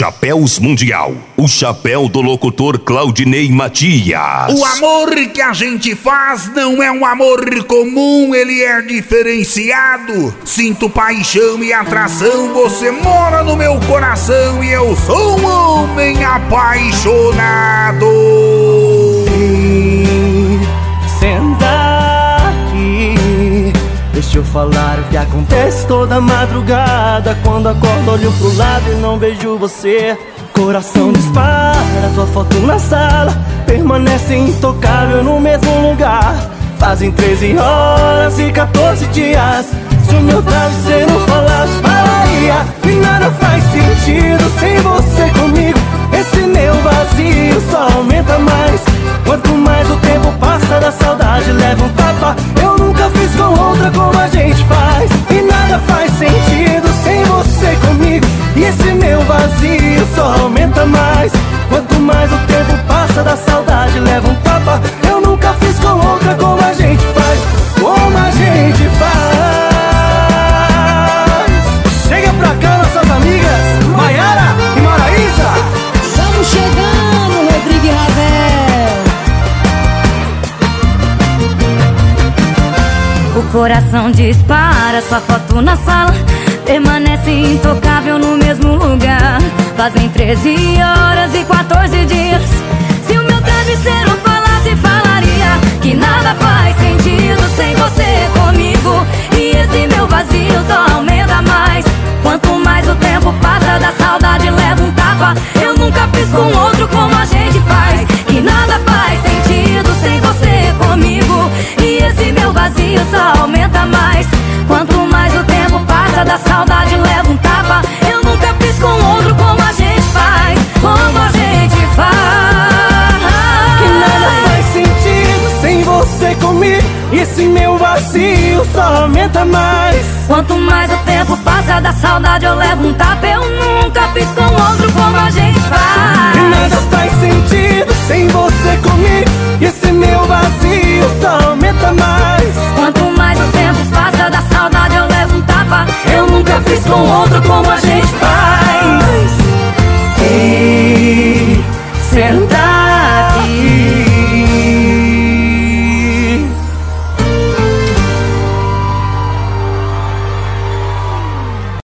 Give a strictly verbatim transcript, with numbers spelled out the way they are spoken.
Chapéus Mundial, o chapéu do locutor Claudinei Matias. O amor que a gente faz não é um amor comum, ele é diferenciado. Sinto paixão e atração, você mora no meu coração e eu sou um homem apaixonado. Ei, senta aqui, deixa eu falar o que acontece toda madrugada. Quando acordo olho pro lado e não vejo você, coração dispara, tua foto na sala permanece intocável no mesmo lugar. Fazem treze horas e quatorze dias. Se o meu travesseiro falasse, falaria que nada faz sentido sem você comigo. Esse meu vazio só aumenta mais. Quanto mais o tempo passa da saudade leva um tapa. Eu nunca fiz com outra como a gente faz. E nada faz sentido sem você comigo. E esse meu vazio só aumenta mais. Quanto mais o tempo passa da saudade leva um tapa. Eu nunca fiz com outra como a gente faz. Como a gente faz. Chega pra cá nossas amigas Maiara e Maraísa. Estamos chegando, Rodrigo e Ravel. O coração dispara, sua foto na sala permanece intocável no mesmo lugar. Fazem treze horas e quatorze dias. Se o meu travesseiro falasse, falaria que nada faz sentido sem você comigo. E esse meu vazio só aumenta mais. Quanto mais o tempo passa da saudade leva um tapa. Eu nunca fiz com outro como a gente faz. Que nada faz sentido sem você comigo. E esse meu vazio só aumenta mais. Quanto mais o tempo passa da saudade leva um tapa. Eu nunca fiz com outro como a gente faz. Como a gente faz. Que nada faz sentido sem você comigo. E esse meu vazio só aumenta mais. Quanto mais o tempo passa da saudade eu levo um tapa. Eu nunca fiz com outro como a gente faz. Que nada faz sentido sem você comigo. E esse meu vazio só aumenta mais.